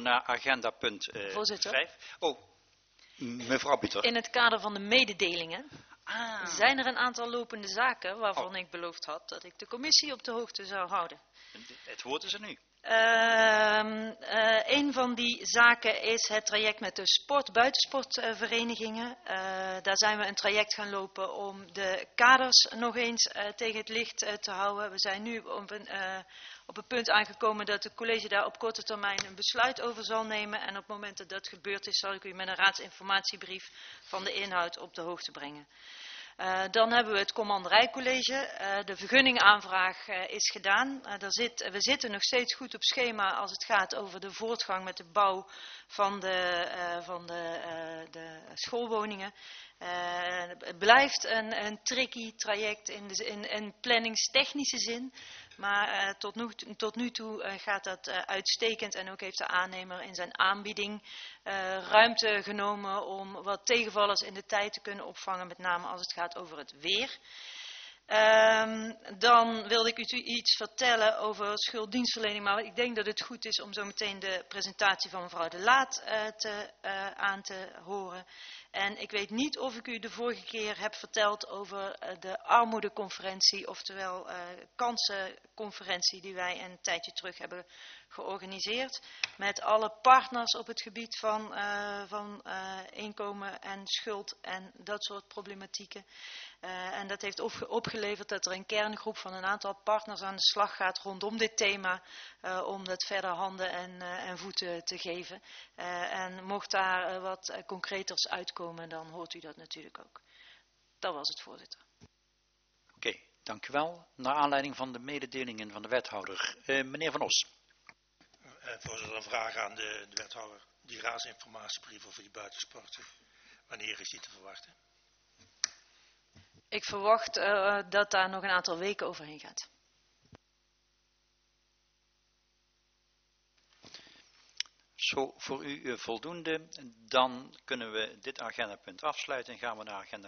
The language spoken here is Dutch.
door naar agenda punt Voorzitter. 5. Oh, mevrouw Bieter. In het kader van de mededelingen zijn er een aantal lopende zaken waarvan Oh. ik beloofd had dat ik de commissie op de hoogte zou houden. Het woord is er nu. Een van die zaken is het traject met de buitensportverenigingen. Daar zijn we een traject gaan lopen om de kaders nog eens tegen het licht te houden. We zijn nu op een punt aangekomen dat het college daar op korte termijn een besluit over zal nemen. En op het moment dat dat gebeurd is, zal ik u met een raadsinformatiebrief van de inhoud op de hoogte brengen. Dan hebben we het commanderijcollege. De vergunningaanvraag is gedaan. We zitten nog steeds goed op schema als het gaat over de voortgang met de bouw van de schoolwoningen. Het blijft een tricky traject in planningstechnische zin. Maar tot nu toe gaat dat uitstekend en ook heeft de aannemer in zijn aanbieding ruimte genomen om wat tegenvallers in de tijd te kunnen opvangen, met name als het gaat over het weer. Dan wilde ik u iets vertellen over schulddienstverlening, maar ik denk dat het goed is om zo meteen de presentatie van mevrouw De Laat aan te horen. En ik weet niet of ik u de vorige keer heb verteld over de armoedeconferentie, oftewel kansenconferentie die wij een tijdje terug hebben georganiseerd. Met alle partners op het gebied van inkomen en schuld en dat soort problematieken. En dat heeft opgeleverd dat er een kerngroep van een aantal partners aan de slag gaat rondom dit thema. Om dat verder handen en voeten te geven. En mocht daar wat concreters uitkomen, dan hoort u dat natuurlijk ook. Dat was het, voorzitter. Oké, dank u wel. Naar aanleiding van de mededelingen van de wethouder. Meneer Van Os. Voorzitter, een vraag aan de wethouder. Die raadsinformatiebrief over die buitensporten. Wanneer is die te verwachten? Ik verwacht dat daar nog een aantal weken overheen gaat. Zo voor u voldoende. Dan kunnen we dit agendapunt afsluiten en gaan we naar agenda